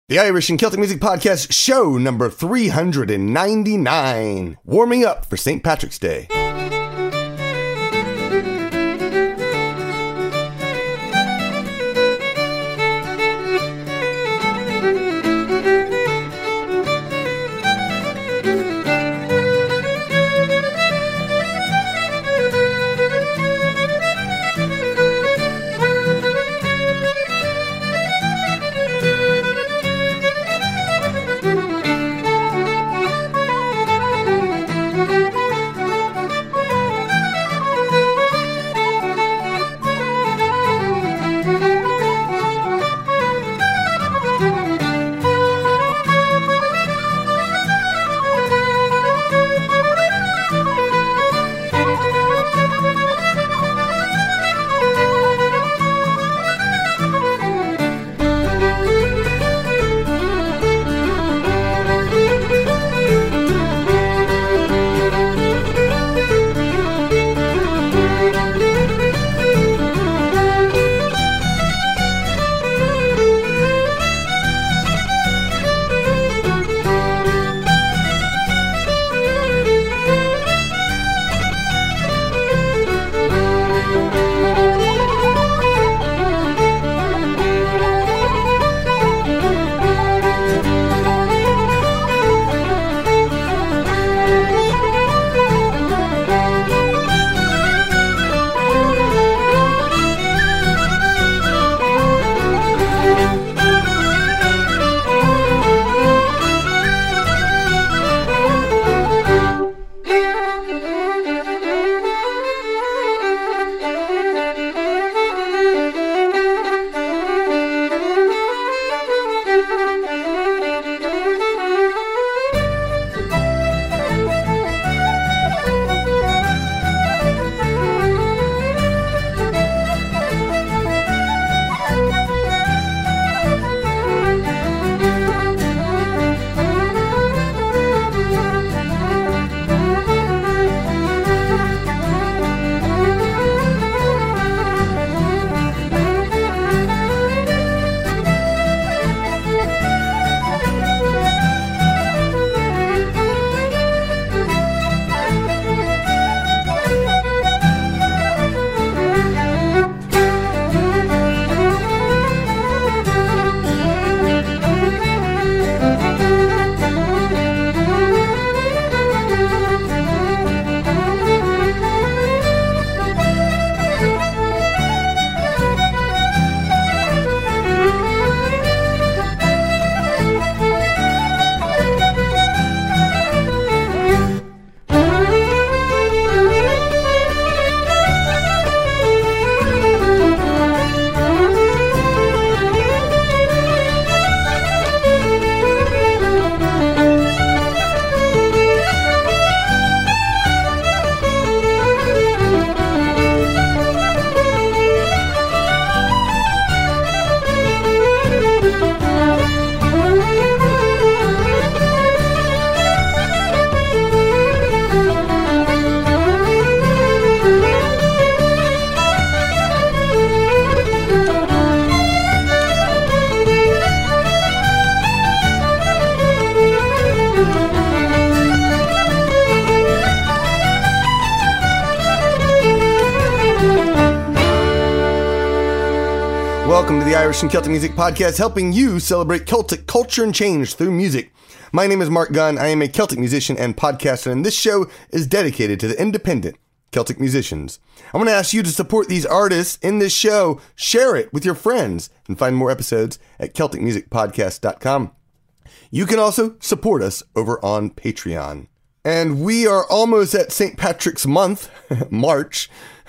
The Irish and Celtic Music Podcast, show number 399. Warming up for St. Patrick's Day. Welcome to the Irish and Celtic Music Podcast, helping you celebrate Celtic culture and change through music. My name is Mark Gunn. I am a Celtic musician and podcaster, and this show is dedicated to the independent Celtic musicians. I want to ask you to support these artists in this show, share it with your friends, and find more episodes at CelticMusicPodcast.com. You can also support us over on Patreon. And we are almost at St. Patrick's month, March.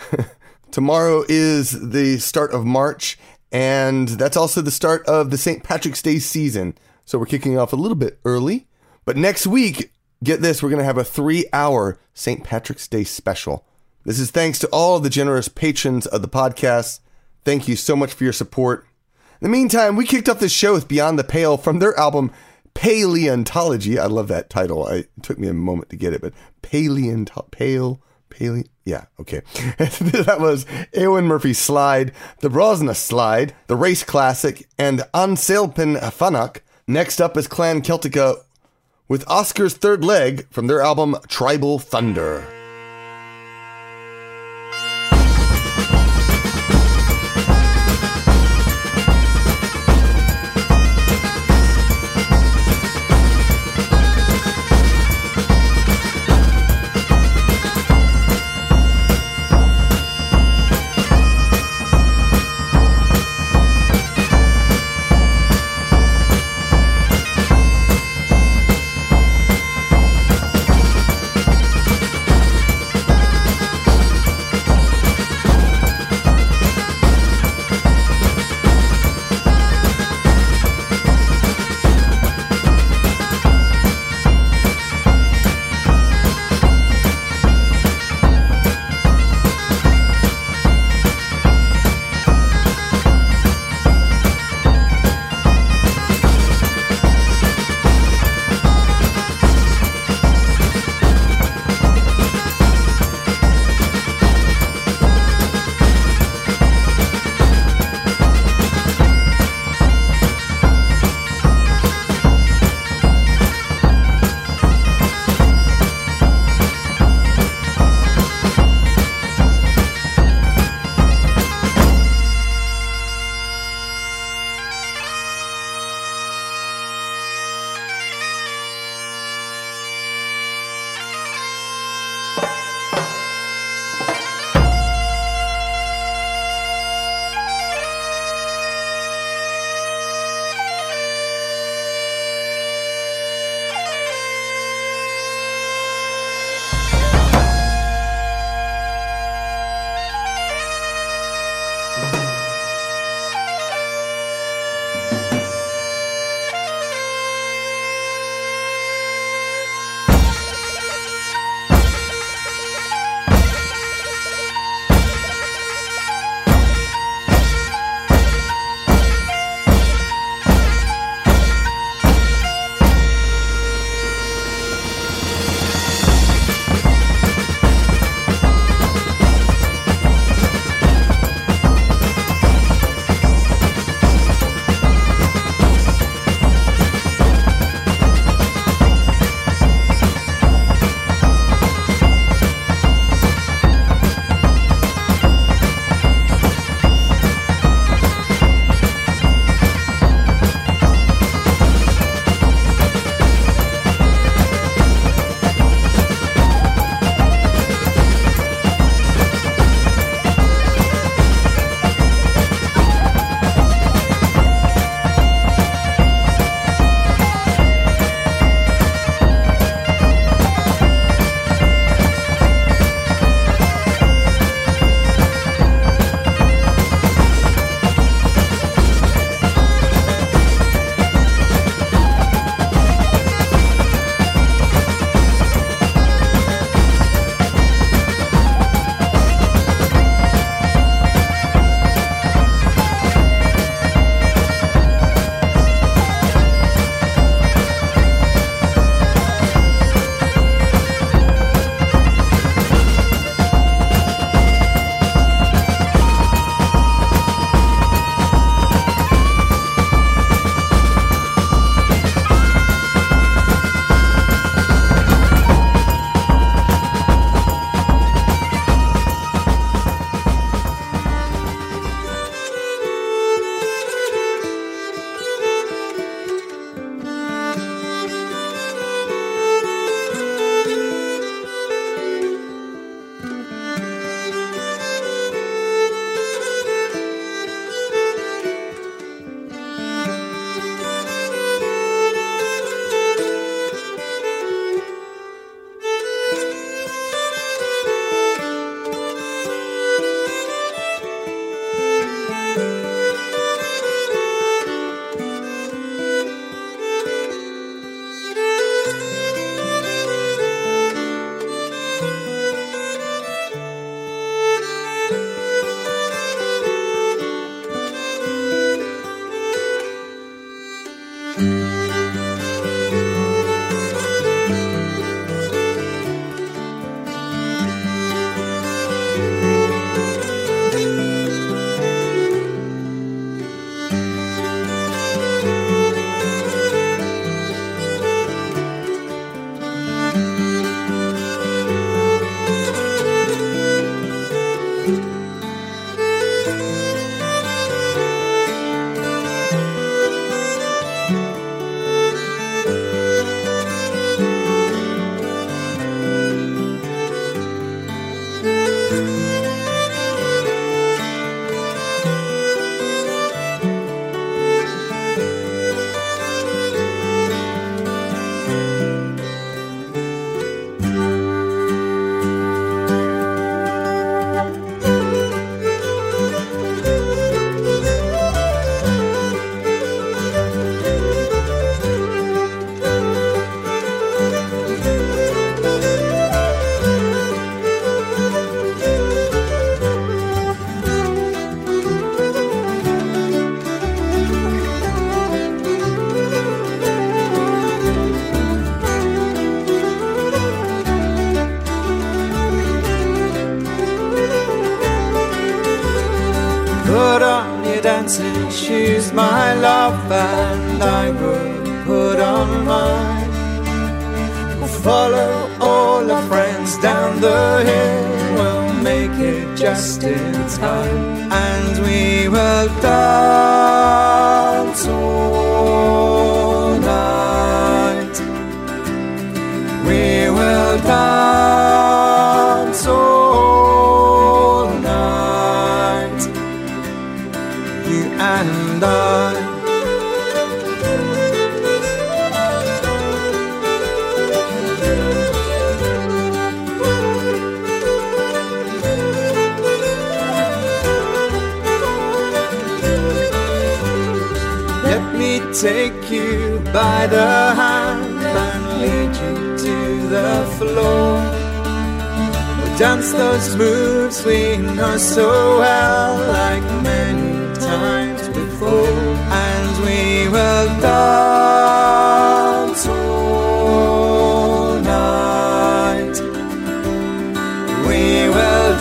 Tomorrow is the start of March, and that's also the start of the St. Patrick's Day season. So we're kicking off a little bit early. But next week, get this, we're going to have a 3-hour St. Patrick's Day special. This is thanks to all the generous patrons of the podcast. Thank you so much for your support. In the meantime, we kicked off this show with Beyond the Pale from their album Paleontology. I love that title. It took me a moment to get it, but yeah, okay. That was Eowyn Murphy's Slide, the Brosna Slide, the Race Classic, and Anselpin Fanach Next up is Clan Celtica with Oscar's Third Leg from their album Tribal Thunder. choose my love and I will put on mine. We'll follow all our friends down the hill, we'll make it just in time, and we will dance all night. We will dance all night, you and I. Take you by the hand and lead you to the floor. We'll dance those moves we know so well, like many times before, and we will dance all night. We will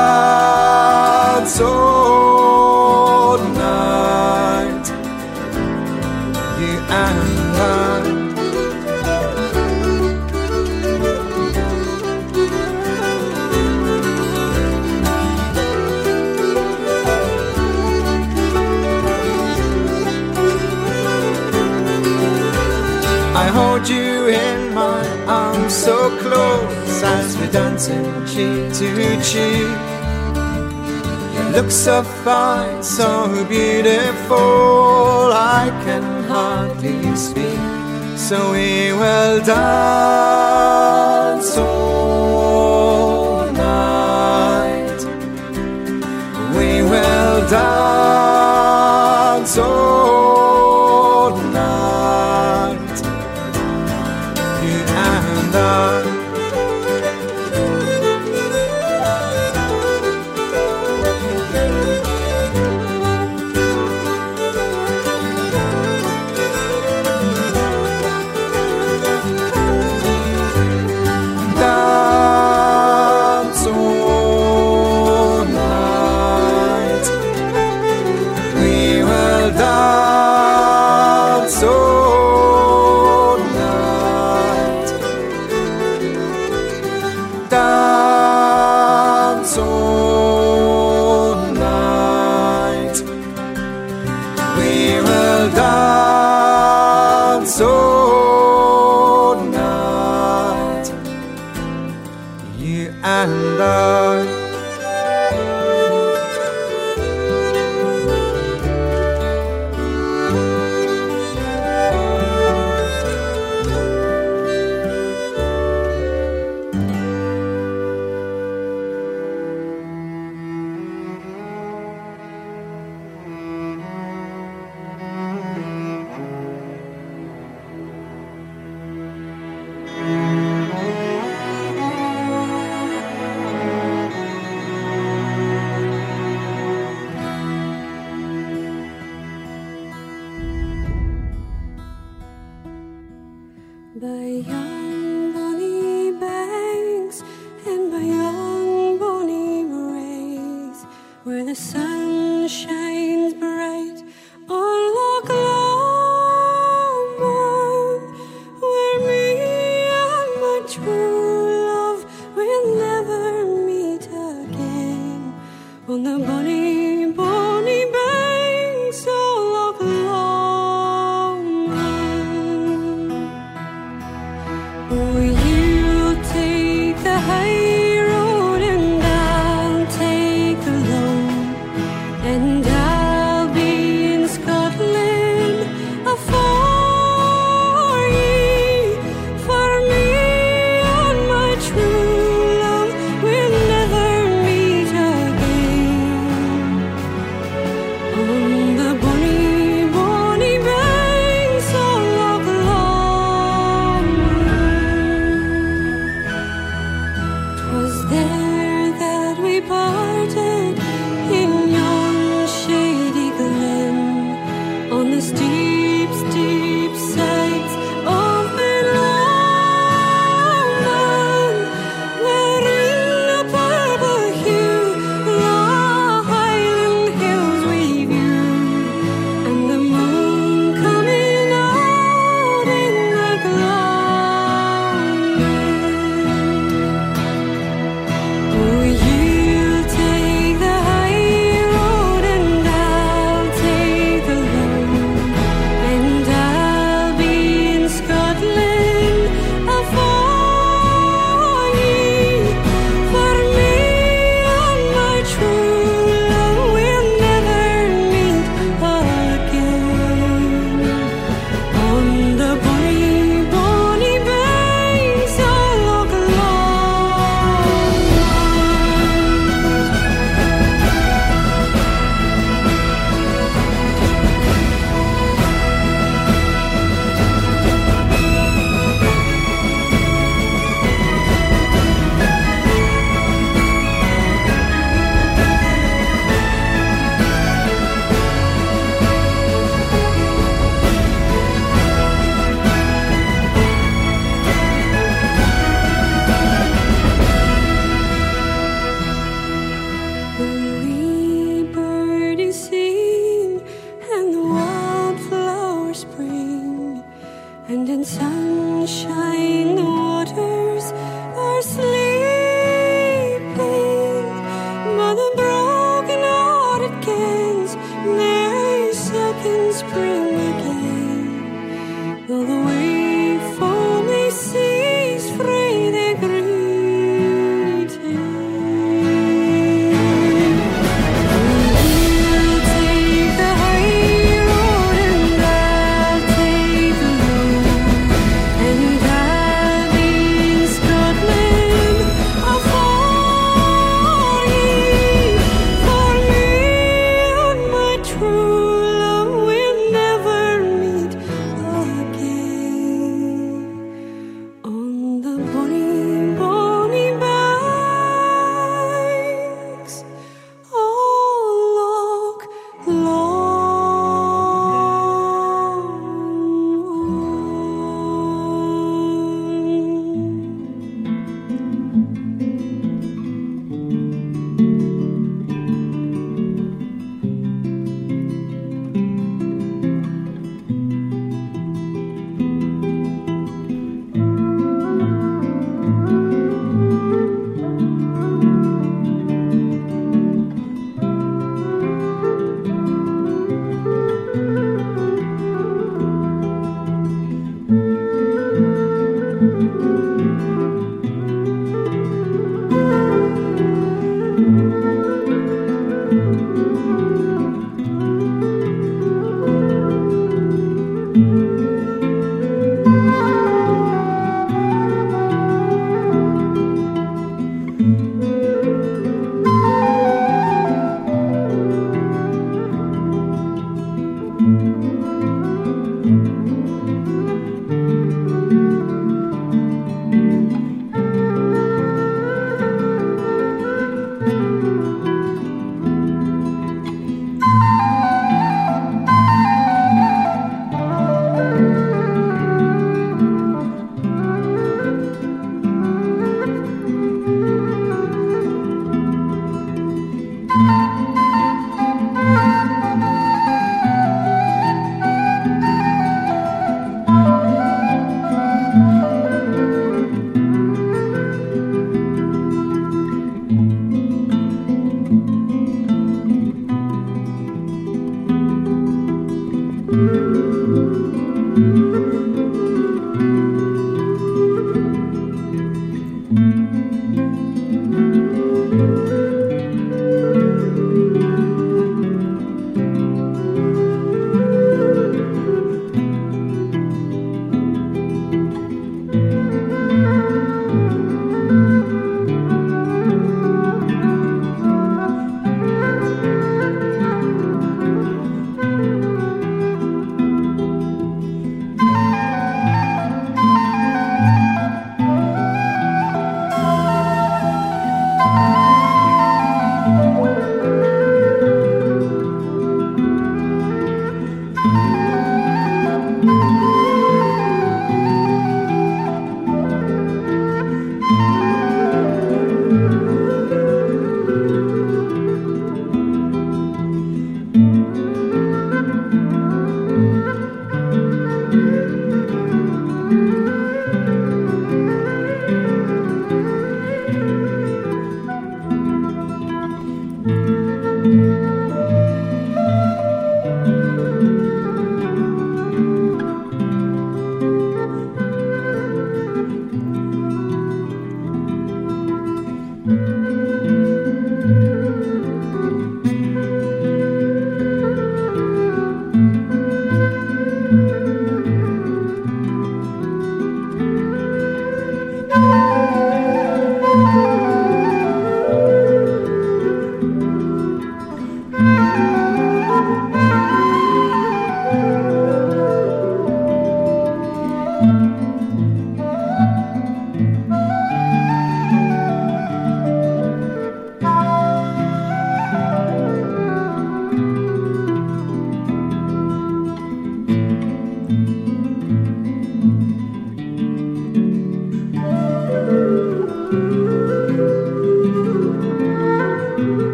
dance all night, you and I. I hold you in my arms so close as we're dancing cheek to cheek. You look so fine, so beautiful, I can hardly speak. So we will dance all night. We will dance all night, you and I. Dance all night. We will dance all night, you and I. By young bonny banks and by young bonny rays, where the sun shines bright on Loch Lomond, where me and my true love will never meet again, on the bonny, bonny banks of Loch Lomond. Oh, you take the high road and I'll take the low. and in sunshine the waters are sleeping, but the broken-hearted cans their second spring again. Though the wave foamy seas fray their greeting, we'll take the high road and I'll take the low, and I'll be in Scotland for ye. For me and my true love will never meet again. On the bonny, bonny banks of Loch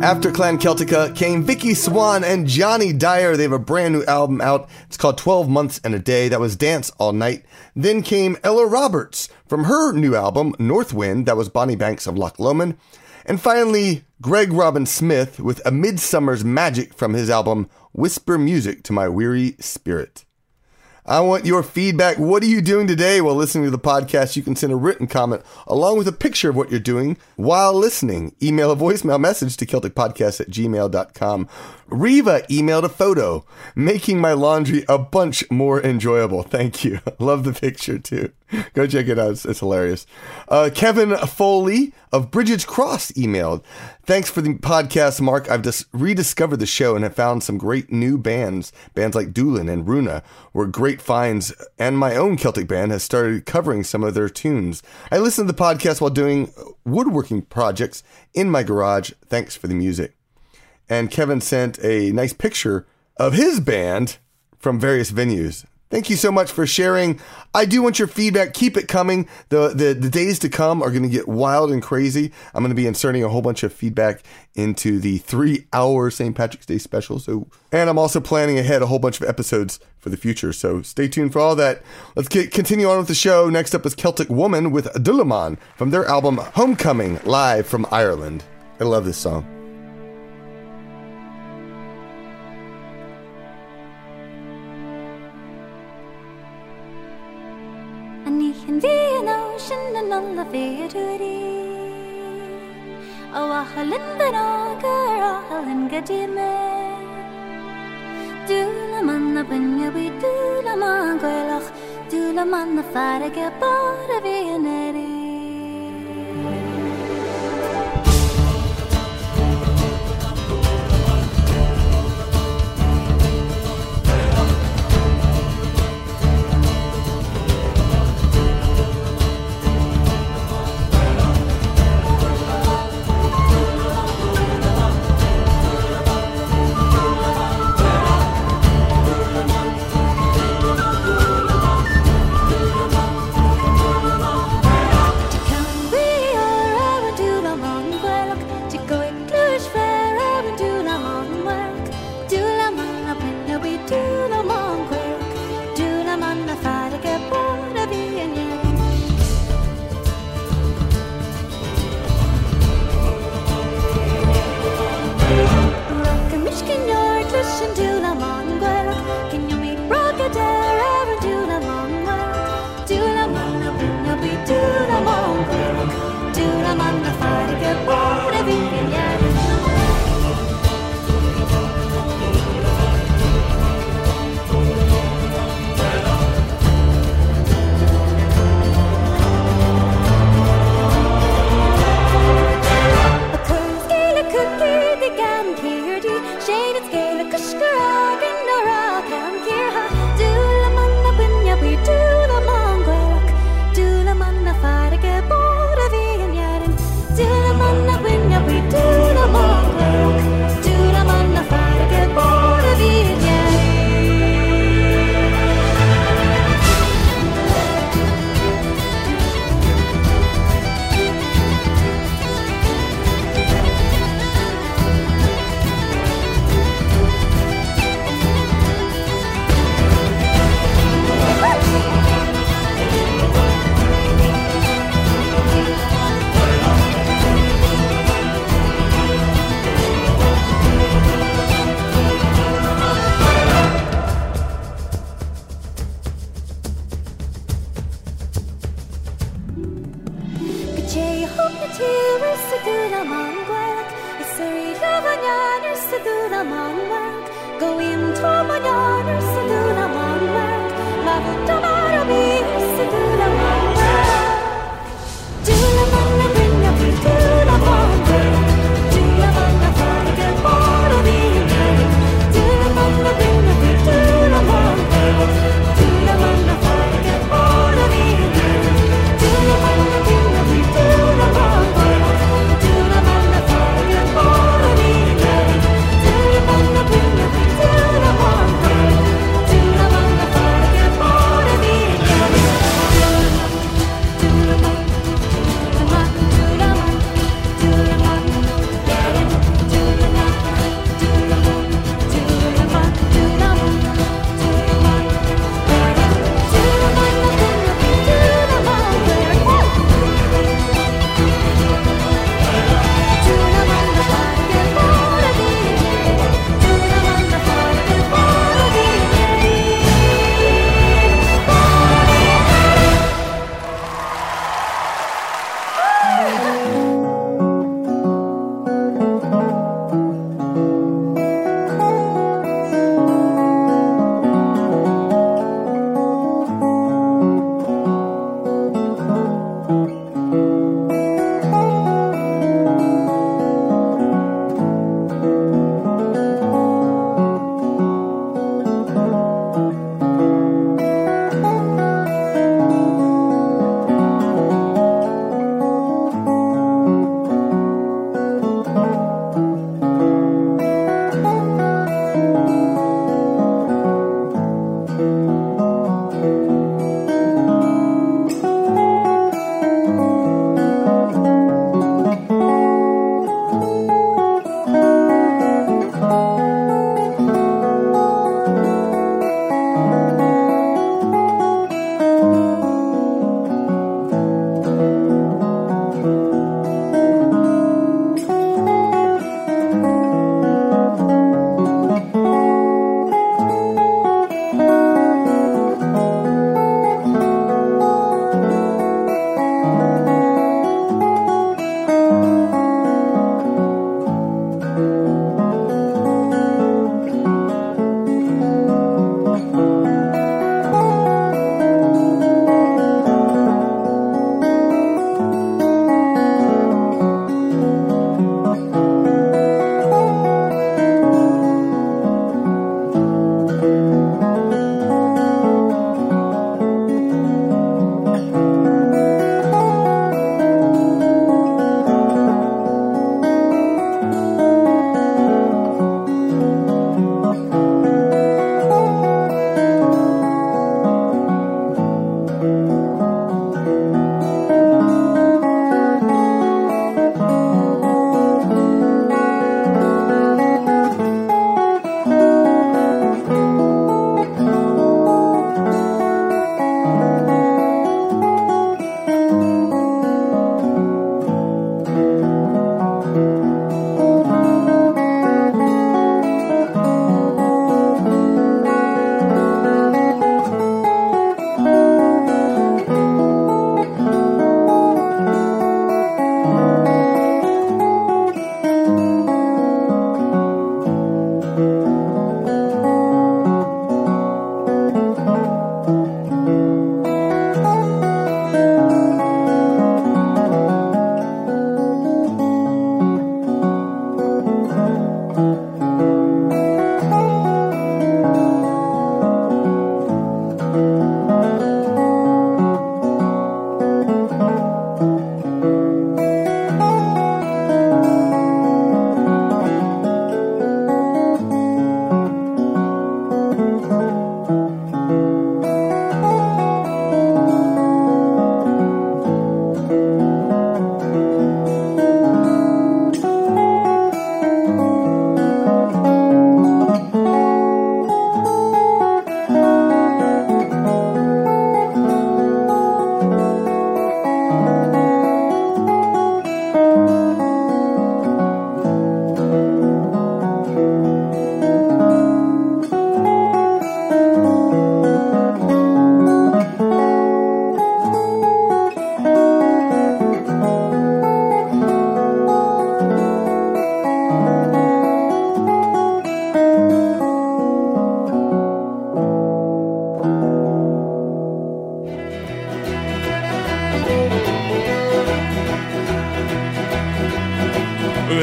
After Clan Celtica came Vicky Swan and Johnny Dyer. They have a brand new album out. It's called 12 Months and a Day. That was Dance All Night. Then came Ella Roberts from her new album, Northwind. That was Bonnie Banks of Loch Lomond. And finally, Greg Robin Smith with A Midsummer's Magic from his album, Whisper Music to My Weary Spirit. I want your feedback. What are you doing today while listening to the podcast? You can send a written comment along with a picture of what you're doing while listening. Email a voicemail message to CelticPodcast@gmail.com. Reva emailed a photo, making my laundry a bunch more enjoyable. Thank you. Love the picture too. Go check it out. It's hilarious. Kevin Foley of Bridget's Cross emailed, thanks for the podcast, Mark. I've just rediscovered the show and have found some great new bands. Bands like Doolin and Runa were great finds, and my own Celtic band has started covering some of their tunes. I listen to the podcast while doing woodworking projects in my garage. Thanks for the music. And Kevin sent a nice picture of his band from various venues. Thank you so much for sharing. I do want your feedback. Keep it coming. The days to come are going to get wild and crazy. I'm going to be inserting a whole bunch of feedback into the 3-hour St. Patrick's Day special. And I'm also planning ahead a whole bunch of episodes for the future. So stay tuned for all that. Let's continue on with the show. Next up is Celtic Woman with Dulaman from their album Homecoming, live from Ireland. I love this song. And the ocean and all the fairy. Oh, Ahalin the Nagar, Ahalin Gadime. Dulaman the Bunyabi, Dulaman Goylach, Dulaman the Farage, Bora Vianeri.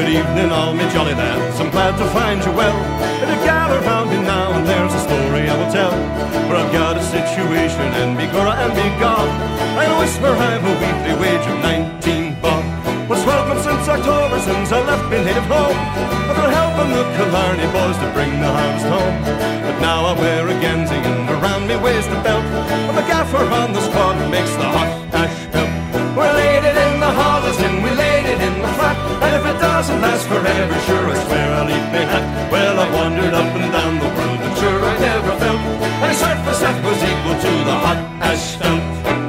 Good evening, all me jolly lads, I'm glad to find you well. If you gather round me now, and there's a story I will tell, where I've got a situation, and be gora and be gone. I whisper I've a weekly wage of 19 bob. Was 12 months since October, since I left me native home, after helping the Killarney boys to bring the harvest home. But now I wear a Genzie and around me waist a belt, and the gaffer on the squad makes the hot ash belt. We laid it in the hollows and we laid it in the flat, and if it doesn't last forever, sure I swear I'll eat me hat. Well, I wandered up and down the world, but sure I never felt any surface that was equal to the hot asphalt.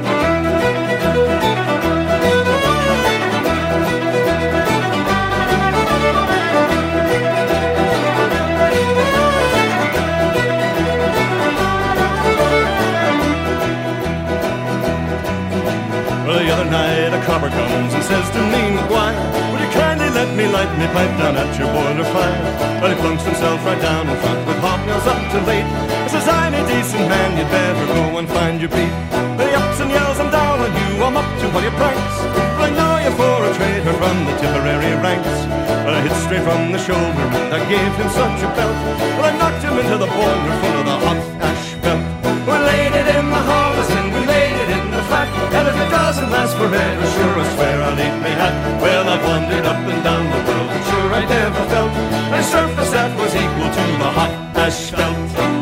The other night a copper comes and says to me, McGuire, will you kindly let me light me pipe down at your boiler fire? Well, he plunks himself right down in front with hobnails up to late. He says, I'm a decent man, you'd better go and find your beat. But he ups and yells, I'm down on you, I'm up to all your pranks. But I know you for a traitor from the Tipperary ranks. Well, I hit straight from the shoulder and I gave him such a belt. Well, I knocked him into the boiler full of the hot ash belt. We laid it in the hollows and we laid it in the flat, and if it doesn't last forever, sure I swear I'll eat me hat. Well, I've wandered up and down the world, and sure I never felt a surface that was equal to the hot asphalt.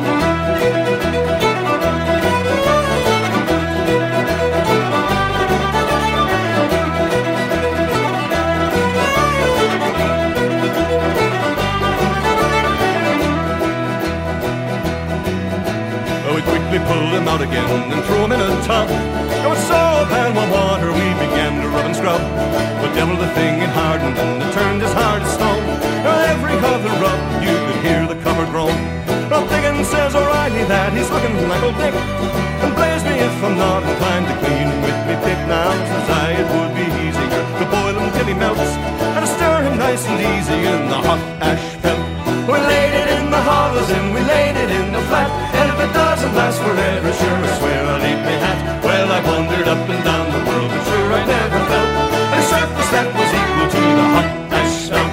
We pulled him out again and threw him in a tub. There was soap and warm water, we began to rub and scrub. But devil the thing, it hardened and it turned as hard as stone. Every other rub, you could hear the cover groan. Well, Diggins says O'Reilly that he's looking like old Dick, and blaze me if I'm not inclined to clean him with me pick. Now, says I, it would be easier to boil him till he melts, and to stir him nice and easy in the hot asphalt. We laid it in the hollows and we laid it in the flat, and if it doesn't last forever, sure I swear I'll eat me hat. Well, I wandered up and down the world, but sure I never felt a surface that was equal to the hot asphalt.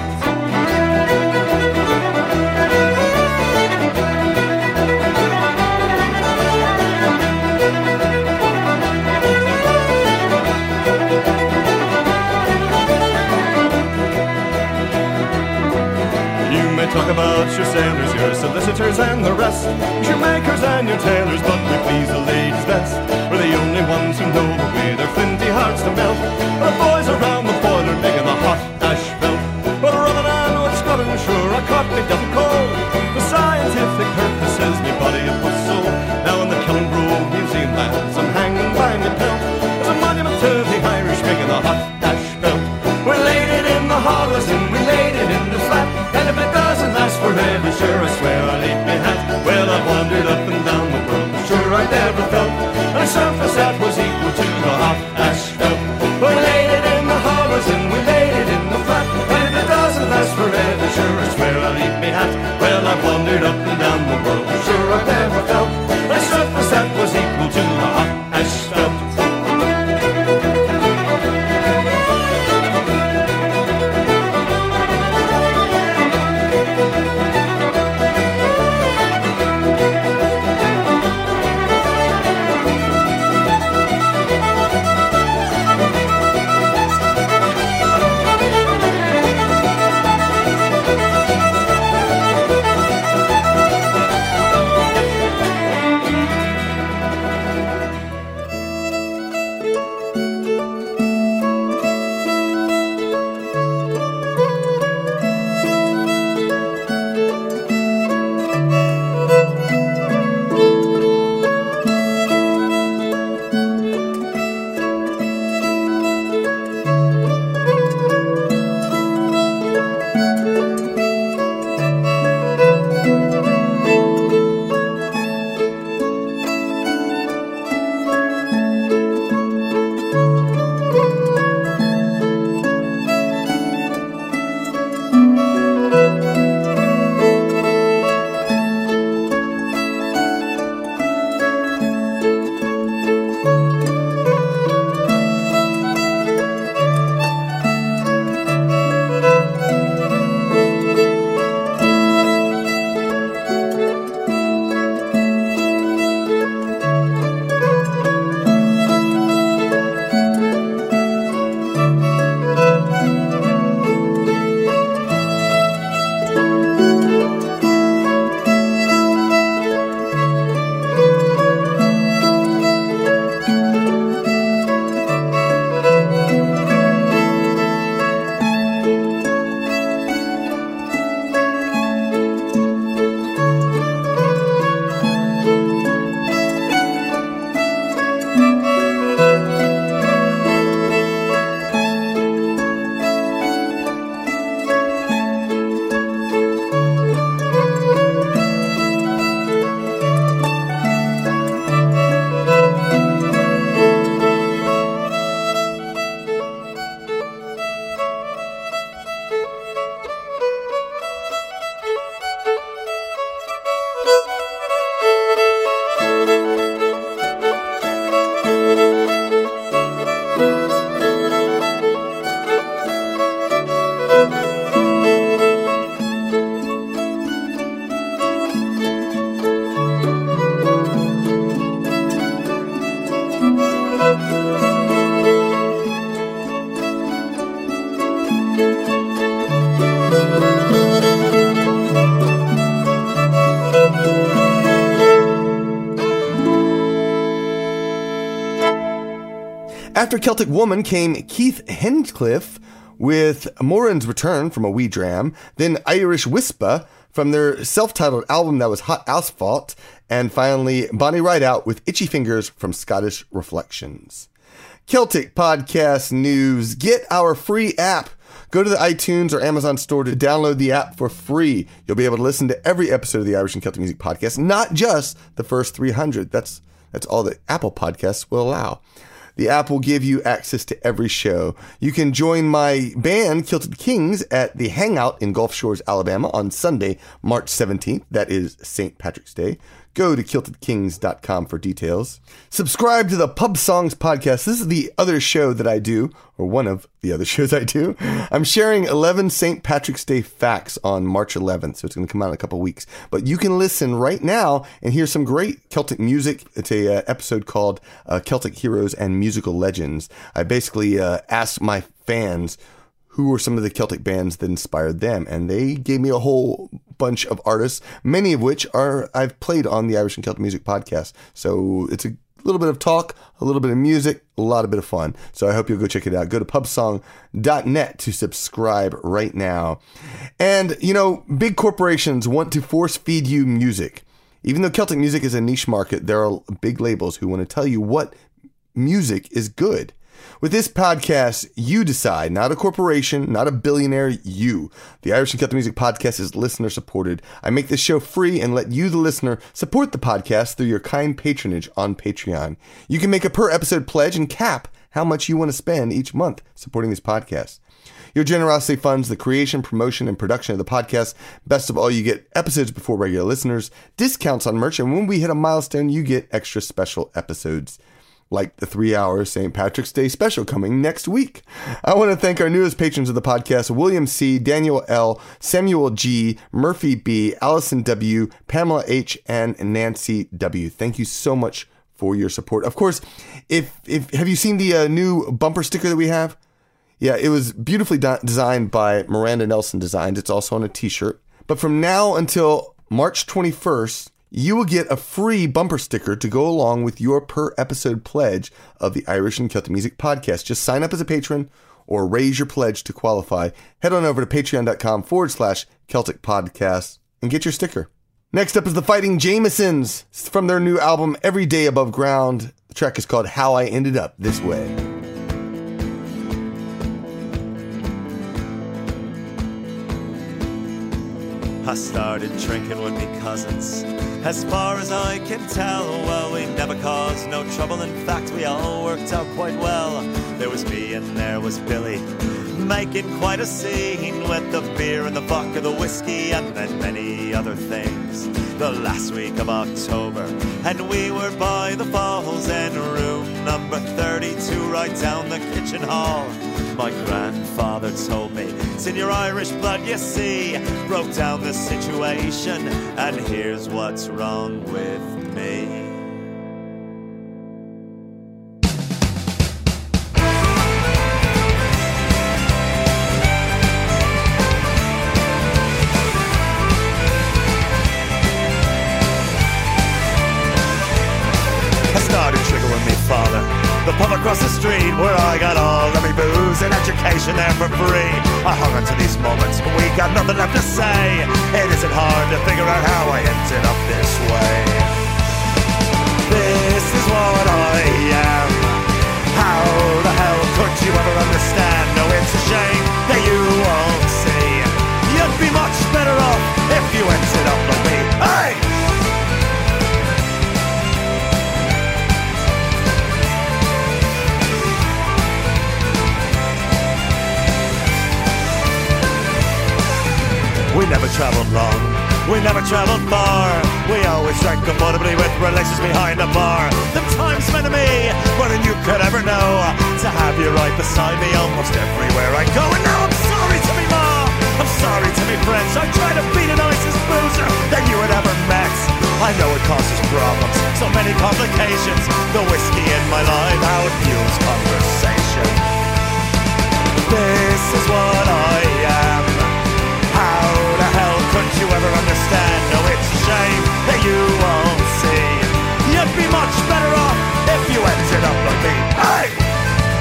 Talk about your sailors, your solicitors and the rest, your makers and your tailors, but we please the ladies best. We're the only ones who know the way their flinty hearts to melt. The boys around the boiler digging the hot asphalt. But rather than what's got in sure I caught me double cold. The scientific purpose says me body a puzzle. Now in the Killingrove Museum, lads, I'm hanging by me pelt. There's a monument to the Irish making the hot asphalt. We laid it in the hollows and we laid it in the flat, and if it doesn't last forever, sure I swear I'll eat me hat. Well, I've wandered up and down the world, but sure I never felt a surface that was equal to the hot asphalt. We laid it in the hollows and we laid it in the flat, and if it doesn't last forever, sure I swear I'll eat me hat. Well, I've wandered up and down the world, but sure I never felt a surface that was equal to the hot asphalt. After Celtic Woman came Keith Hincliffe with Moran's Return from A Wee Dram, then Irish Whisper from their self-titled album that was Hot Asphalt, and finally Bonnie Rideout with Itchy Fingers from Scottish Reflections. Celtic Podcast News. Get our free app. Go to the iTunes or Amazon store to download the app for free. You'll be able to listen to every episode of the Irish and Celtic Music Podcast, not just the first 300. That's all that Apple Podcasts will allow. The app will give you access to every show. You can join my band, Kilted Kings, at the Hangout in Gulf Shores, Alabama on Sunday, March 17th. That is St. Patrick's Day. Go to kiltedkings.com for details. Subscribe to the Pub Songs Podcast. This is the other show that I do, or one of the other shows I do. I'm sharing 11 St. Patrick's Day facts on March 11th, so it's going to come out in a couple weeks. But you can listen right now and hear some great Celtic music. It's a episode called Celtic Heroes and Musical Legends. I basically asked my fans who were some of the Celtic bands that inspired them, and they gave me a whole bunch of artists, many of which I've played on the Irish and Celtic Music Podcast. So it's a little bit of talk, a little bit of music, a lot of bit of fun. So I hope you'll go check it out. Go to pubsong.net to subscribe right now. And, big corporations want to force feed you music. Even though Celtic music is a niche market, there are big labels who want to tell you what music is good. With this podcast, you decide, not a corporation, not a billionaire, you. The Irish and Celtic Music Podcast is listener supported. I make this show free and let you, the listener, support the podcast through your kind patronage on Patreon. You can make a per episode pledge and cap how much you want to spend each month supporting this podcast. Your generosity funds the creation, promotion, and production of the podcast. Best of all, you get episodes before regular listeners, discounts on merch, and when we hit a milestone, you get extra special episodes, like the 3-hour St. Patrick's Day special coming next week. I want to thank our newest patrons of the podcast, William C., Daniel L., Samuel G., Murphy B., Allison W., Pamela H., and Nancy W. Thank you so much for your support. Of course, have you seen the new bumper sticker that we have? Yeah, it was beautifully designed by Miranda Nelson Designs. It's also on a t-shirt. But from now until March 21st, you will get a free bumper sticker to go along with your per episode pledge of the Irish and Celtic Music Podcast. Just sign up as a patron or raise your pledge to qualify. Head on over to patreon.com/Celtic Podcast and get your sticker. Next up is the Fighting Jamesons from their new album, Every Day Above Ground. The track is called How I Ended Up This Way. I started drinking with me cousins. As far as I can tell, well, we never caused no trouble. In fact, we all worked out quite well. There was me and there was Billy, making quite a scene with the beer and the vodka, the whiskey, and then many other things. The last week of October, and we were by the falls in room number 32, right down the kitchen hall. My grandfather told me, it's in your Irish blood, you see. Broke down the situation, and here's what's wrong with me. I started triggering me father, the pub across the street where I got all of me booze and education there for free. I hung on to these moments, but we got nothing left to say. It isn't hard to figure out how I ended up this way. This is what I am. How the hell could you ever understand? No, it's a shame that you won't see. You'd be much better off if you ended up like me. Hey! We never traveled long, we never traveled far. We always drank comfortably with relations behind the bar. The times meant to me more than you could ever know. To have you right beside me almost everywhere I go. And now I'm sorry to me ma, I'm sorry to me friends. I try to be the nicest boozer that you had ever met. I know it causes problems, so many complications. The whiskey in my life, how it fuels conversation. This is what I am. How the hell could you ever understand? No, it's a shame that you won't see. You'd be much better off if you ended up like me. Hey!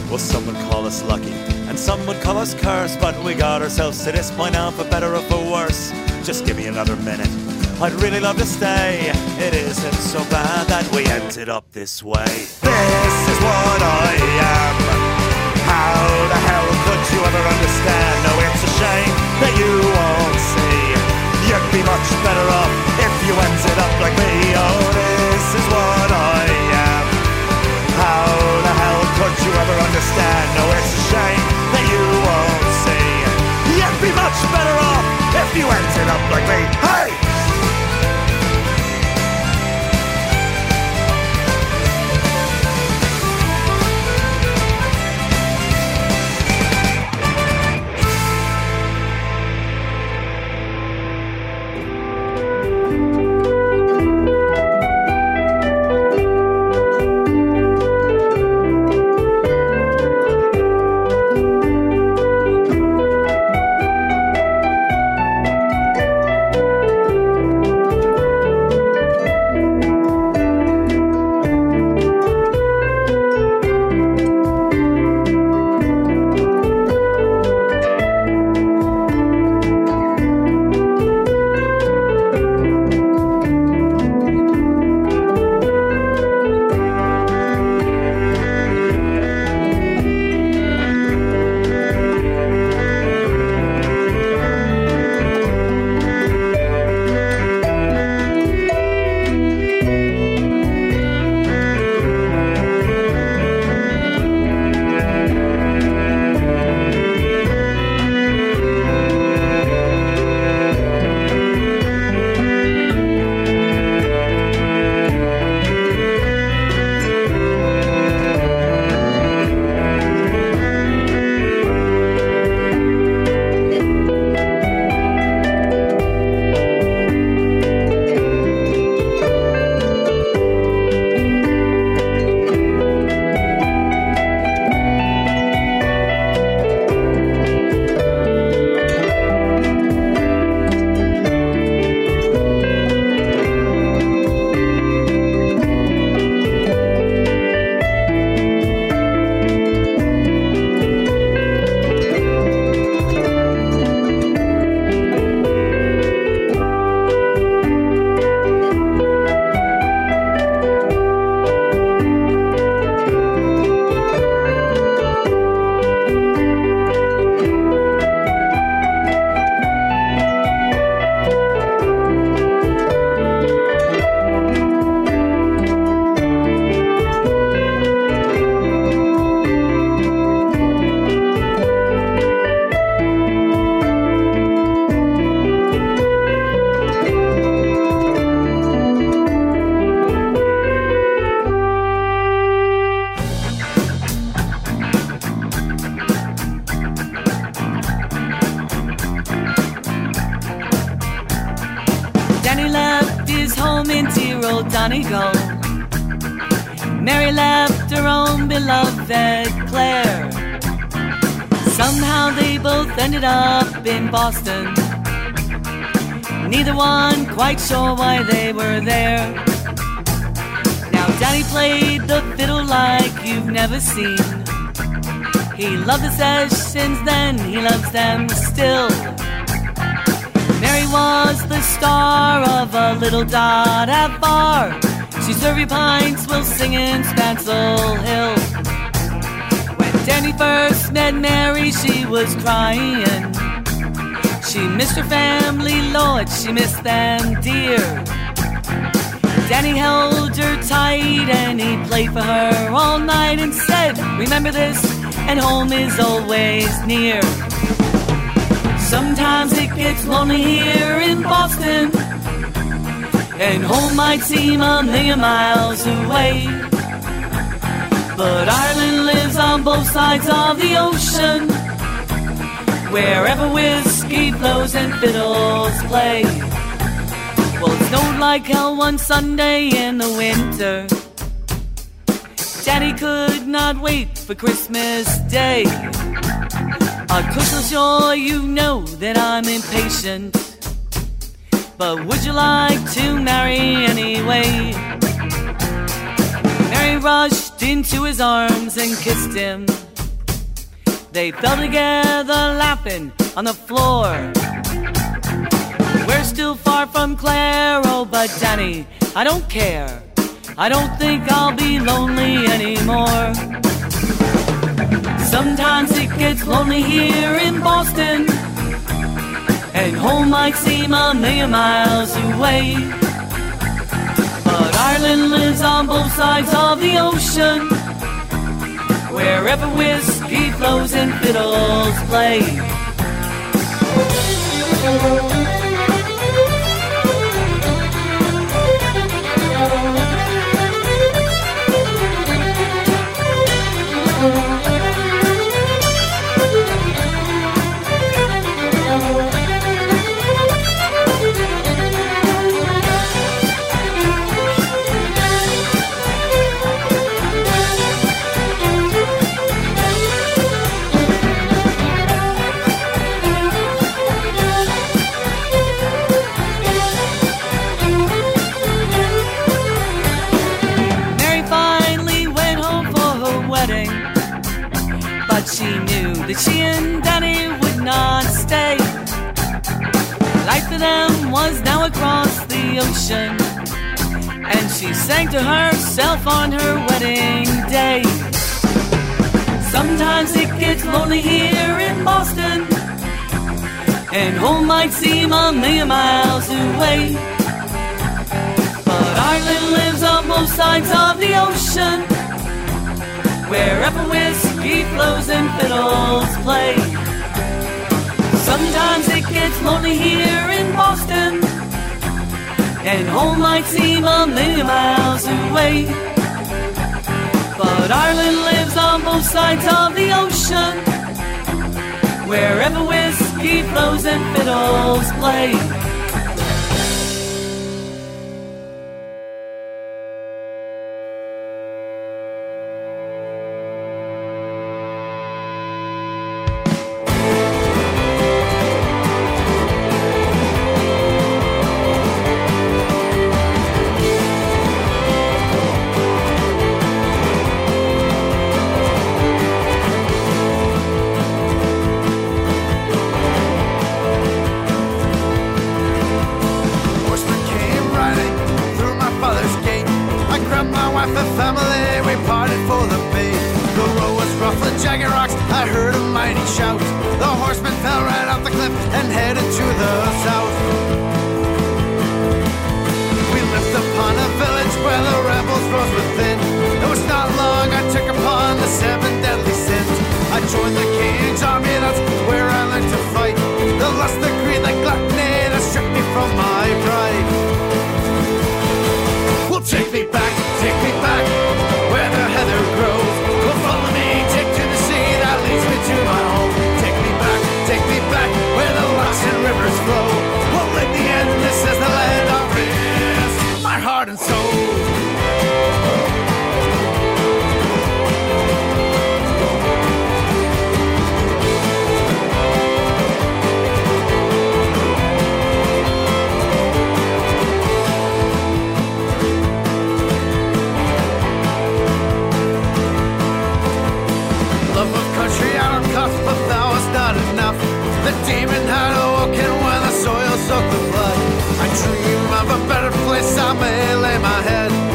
Well, some would call us lucky, and some would call us cursed, but we got ourselves to this point now, for better or for worse. Just give me another minute, I'd really love to stay. It isn't so bad that we ended up this way. This is what I am. How the hell could you ever understand? No, it's a shame that you won't see. You'd be much better off if you ended up like me. Oh, this is what I am. How the hell could you ever understand? No, it's a shame that you won't see. You'd be much better off if you ended up like me. Hey! Donegal. Mary left her own beloved Claire. Somehow they both ended up in Boston. Neither one quite sure why they were there. Now Danny played the fiddle like you've never seen. He loved the sessions then, he loves them still. Mary was the star of a little dot at bar. She served you pints while singing Spancel Hill. When Danny first met Mary, she was crying. She missed her family, Lord, she missed them dear. Danny held her tight and he played for her all night and said, remember this, and home is always near. Sometimes it gets lonely here in Boston, and home might seem a million miles away. But Ireland lives on both sides of the ocean, wherever whiskey flows and fiddles play. Well, it snowed like hell one Sunday in the winter. Daddy could not wait for Christmas Day. A crystal sure you know that I'm impatient, but would you like to marry anyway? Mary rushed into his arms and kissed him. They fell together laughing on the floor. We're still far from Claire, oh, but Danny, I don't care. I don't think I'll be lonely anymore. Sometimes it gets lonely here in Boston, and home might seem a million miles away. But Ireland lives on both sides of the ocean, wherever whiskey flows and fiddles play. She knew that she and Danny would not stay. Life for them was now across the ocean, and she sang to herself on her wedding day. Sometimes it gets lonely here in Boston, and home might seem a million miles away. But Ireland lives on both sides of the ocean, wherever whiskey flows and fiddles play. Sometimes it gets lonely here in Boston, and home might seem a million miles away. But Ireland lives on both sides of the ocean, wherever whiskey flows and fiddles play. I dream of a better place, I may lay my head.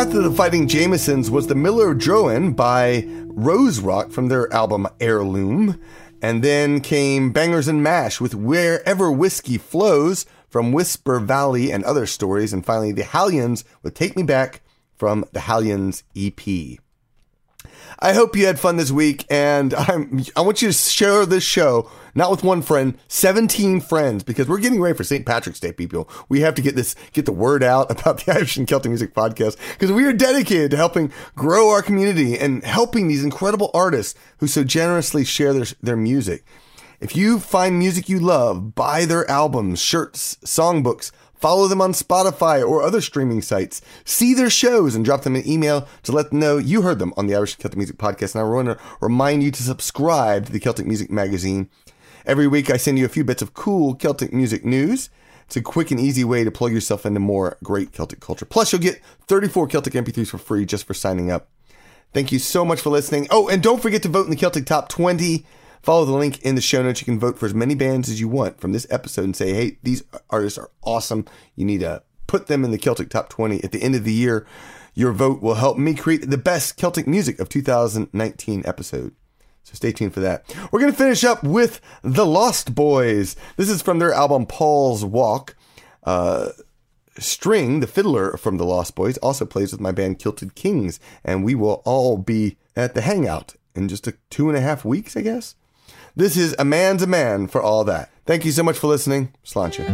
After the Fighting Jamesons was the Miller Drowan by Rose Rock from their album Heirloom. And then came Bangers and Mash with Wherever Whiskey Flows from Whisper Valley and Other Stories. And finally, the Hallions with Take Me Back from the Hallions EP. I hope you had fun this week, and I want you to share this show, not with one friend, 17 friends, because we're getting ready for St. Patrick's Day, people. We have to get the word out about the Irish and Celtic Music Podcast, because we are dedicated to helping grow our community and helping these incredible artists who so generously share their music. If you find music you love, buy their albums, shirts, songbooks, follow them on Spotify or other streaming sites. See their shows and drop them an email to let them know you heard them on the Irish and Celtic Music Podcast. And I want to remind you to subscribe to the Celtic Music Magazine. Every week I send you a few bits of cool Celtic music news. It's a quick and easy way to plug yourself into more great Celtic culture. Plus, you'll get 34 Celtic MP3s for free just for signing up. Thank you so much for listening. Oh, and don't forget to vote in the Celtic Top 20. Follow the link in the show notes. You can vote for as many bands as you want from this episode and say, hey, these artists are awesome. You need to put them in the Celtic Top 20 at the end of the year. Your vote will help me create the best Celtic music of 2019 episode. So stay tuned for that. We're going to finish up with The Lost Boys. This is from their album Paul's Walk. String, the fiddler from The Lost Boys, also plays with my band Kilted Kings. And we will all be at the Hangout in just 2.5 weeks, I guess. This is A Man's a Man for All That. Thank you so much for listening. Sláinte.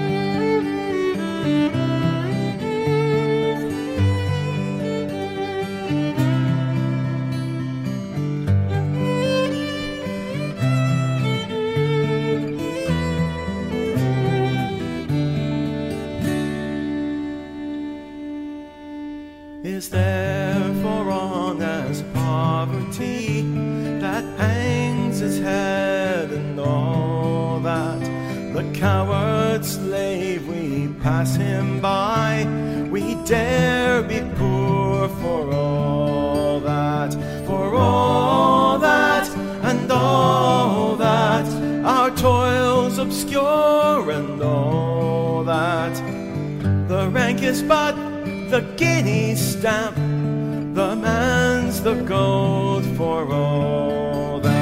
Is there for wrong as poverty that hangs his head and all that? The coward slave, we pass him by. We dare be poor for all that, for all that and all that. Our toils obscure and all that. The rank is but the guinea stamp, the man's the gold for all that.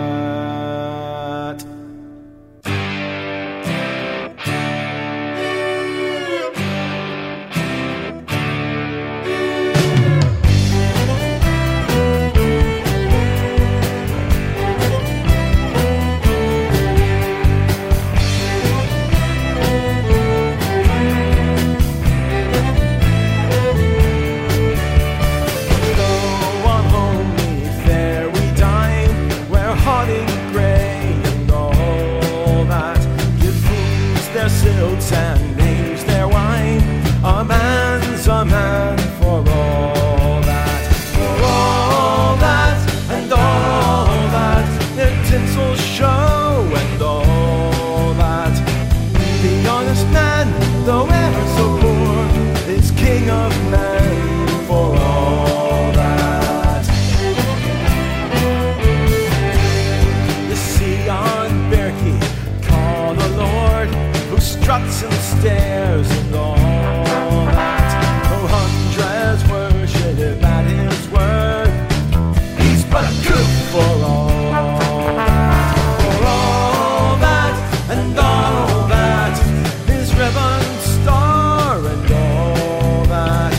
Silks and names their wine. A man's a man for all that, for all that and all that. Their tinsel show and all that. The honest man, though ever so poor, is king of men for all that. You see on Berkey, call the Lord, struts and stairs and all that. Oh, hundreds worship at his word. He's but a cook for all that, for all that and all that. His ribbon star and all that.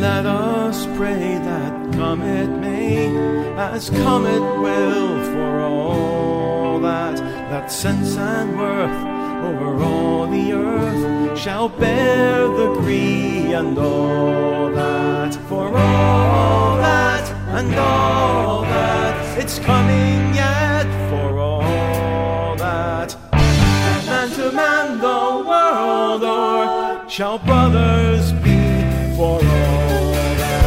Let us pray that come it may, as come it will, for all that sense and worth over all the earth shall bear the gree, and all that, for all that, and all that, it's coming yet, for all that. Man to man the world o'er shall brothers be, for all that.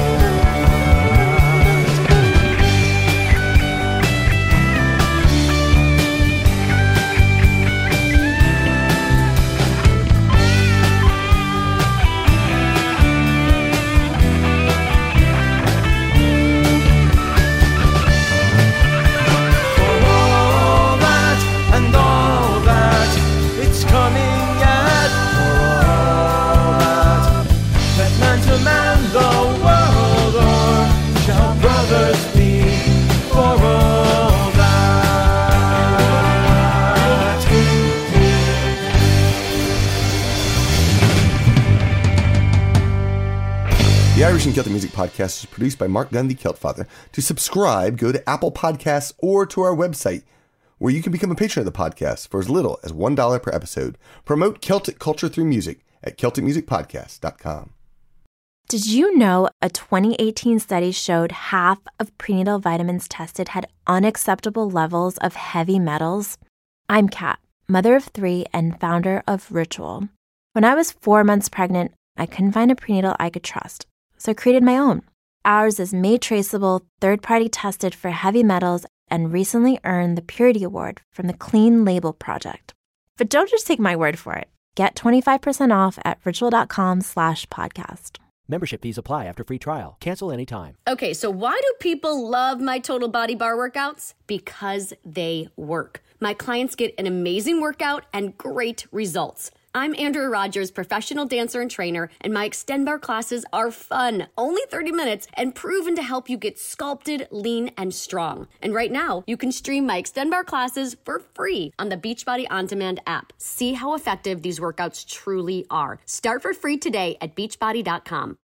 The Irish and Celtic Music Podcast is produced by Mark Gunn, the Celt Father. To subscribe, go to Apple Podcasts or to our website, where you can become a patron of the podcast for as little as $1 per episode. Promote Celtic culture through music at CelticMusicPodcast.com. Did you know a 2018 study showed half of prenatal vitamins tested had unacceptable levels of heavy metals? I'm Kat, mother of 3 and founder of Ritual. When I was 4 months pregnant, I couldn't find a prenatal I could trust, so I created my own. Ours is made traceable, third-party tested for heavy metals, and recently earned the Purity Award from the Clean Label Project. But don't just take my word for it. Get 25% off at ritual.com/podcast. Membership fees apply after free trial. Cancel anytime. Okay, so why do people love my Total Body Bar workouts? Because they work. My clients get an amazing workout and great results. I'm Andrea Rogers, professional dancer and trainer, and my Extend Bar classes are fun, only 30 minutes, and proven to help you get sculpted, lean, and strong. And right now, you can stream my Extend Bar classes for free on the Beachbody On Demand app. See how effective these workouts truly are. Start for free today at beachbody.com.